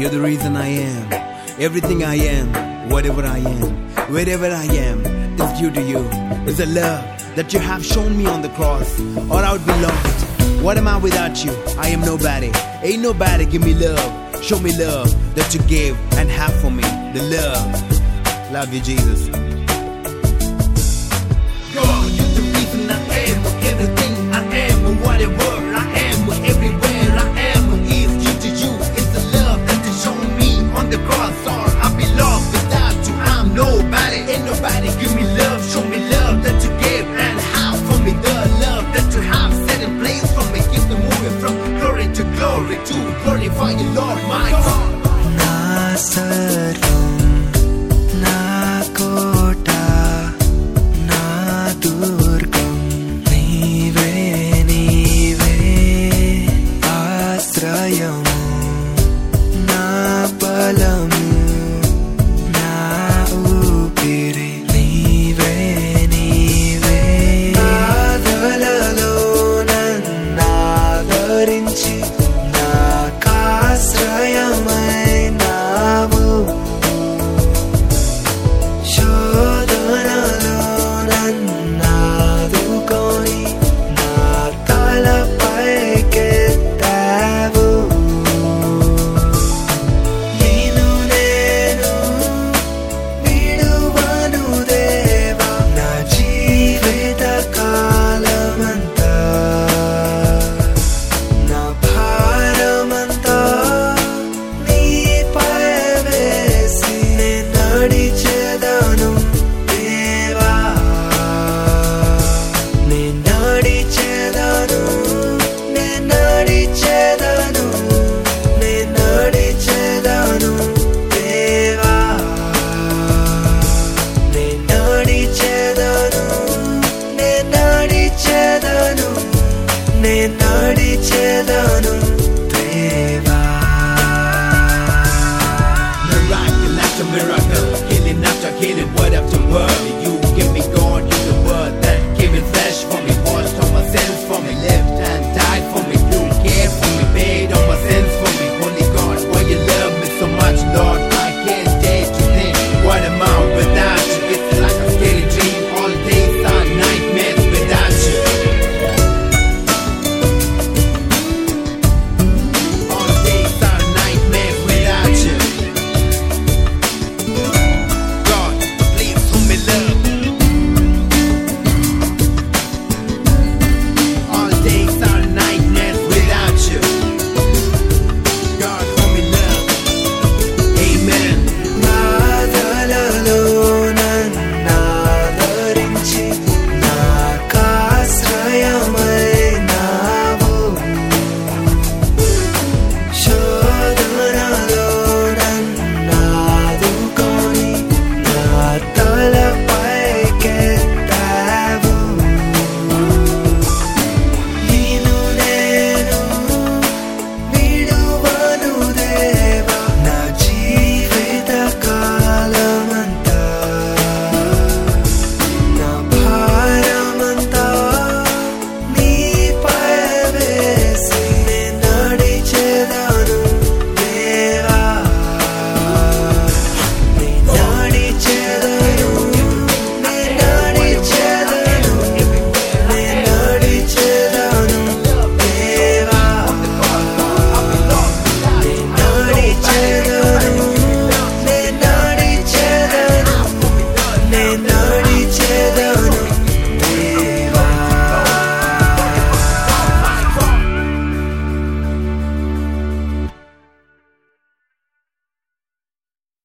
You're the reason I am. Everything I am, whatever I am, wherever I am, is due to you. It's a love that you have shown me on the cross, or I would be lost. What am I without you? I am nobody. Ain't nobody give me love. Show me love that you gave and have for me. The love. Love you, Jesus. God, you're the reason I am. Everything I am, whatever I am, everywhere I am is due to you. It's the love that you shown me on the cross. Or I'd be lost without you. I'm nobody. Ain't nobody give me love. Show me love that you gave and have for me. The love that you have set in place for me. Keep me moving from glory to glory to glorify you, Lord my God. నా సర్వం నా కోట నా దుర్గం నీవే నీవే ఆశ్రయము నా బలము నా ఊపిరి నీవే నీవే ఆదలలో నన్నాదరించి నాకాశ్రయమైనావు శోధనలో నన్నాదుకొని నా తలపైకెత్తావు నిన్ను నేను విడువను దేవా నా జీవిత కాలమంతా నా భారమంతా నీపై వేసి నే నడిచెదను దేవా నే నడిచెదను నే నడిచెదను నే నడిచెదను దేవా నే నడిచెదను నే నడిచెదను నే నడిచెదను దేవా Miracle after miracle, healing after healing, word after word. You